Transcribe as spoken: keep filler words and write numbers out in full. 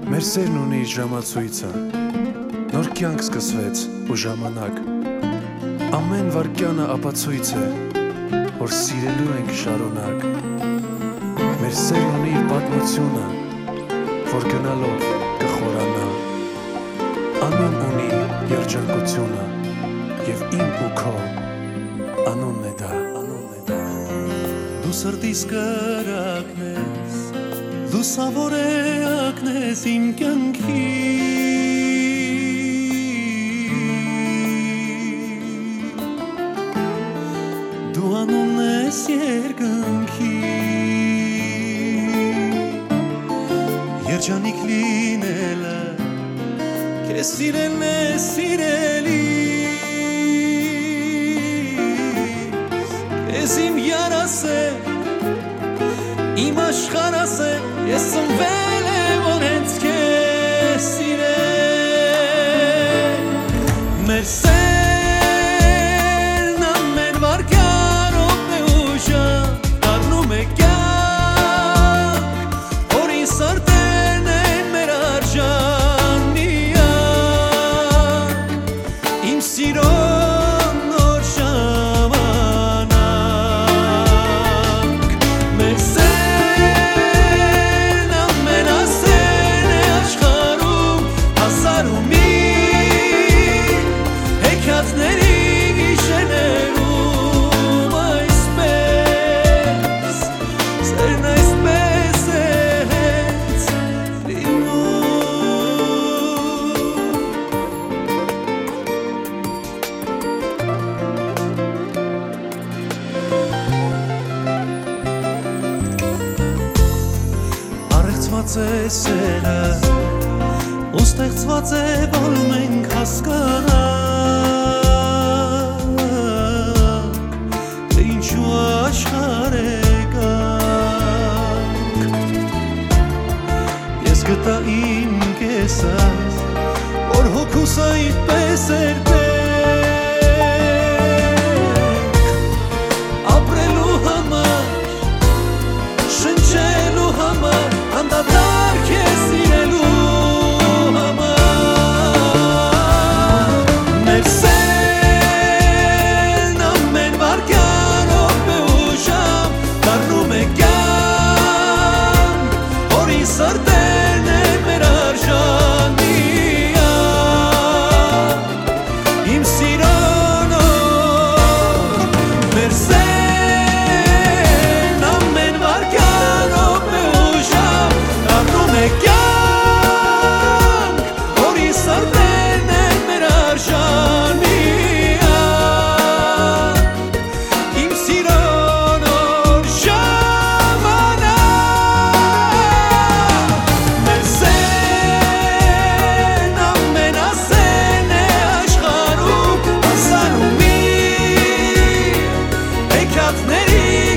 Մեր սերն ունի իր ժամացույցը, նոր կյանք սկսվեց ու ժամանակ, ամեն վարկյանը ապացույց է, որ սիրելու ենք շարունակ, մեր սերն ունի իր պատմությունը, որ գնալով կխորանա, անուն ունի երջանկությունը և իմ ու քո անունն է դա, անունն է դա, դու սրտիս կրակն ես, լուսավոր էակն ես իմ կյանքի, դու անունն ես երկնքի, երջանիկ լինելը, քեզ սիրելն է սիրելիս, քեզ իմ յարասեր, իմ աշխարհասեր, ես ծնվել եմ որ հենց քեզ սիրել, մեր սերն ամեն վարկյան րոպե ու ժամ դառնում է կյանք, որին սրտերն են մեր արժան միակ, իմ սիրո նոր ժամանակ, մեր սերն ամենասերն է աշխարհում, հազար ու մի հեքիաթների գիշերներում, այսպես, սերն այսպես է հենց լինում։ Առեղծված է սերը, ու ստեղծված է, որ մենք հասկանանք, թե ինչու աշխարհ եկանք, ես գտա իմ կեսս, որ հոգուս այդպես էր պետք, ապրելու համար, շնչելու համար, անդադար քեզ սիրելու համար, մեր սերն ամեն վարկյան րոպե ու ժամ դառնում է կյանք, որին սրտերն են մեր արժան միակ, իմ սիրո նոր, մեր սերն ամեն վարկյան րոպե ու ժամ դառնում է կյանք, որին սրտերն են մեր արժան միակ, իմ սիրո նոր ժամանակ, մեր սերն ամենասերն է աշխարհում, հազար ու մի հեքիաթների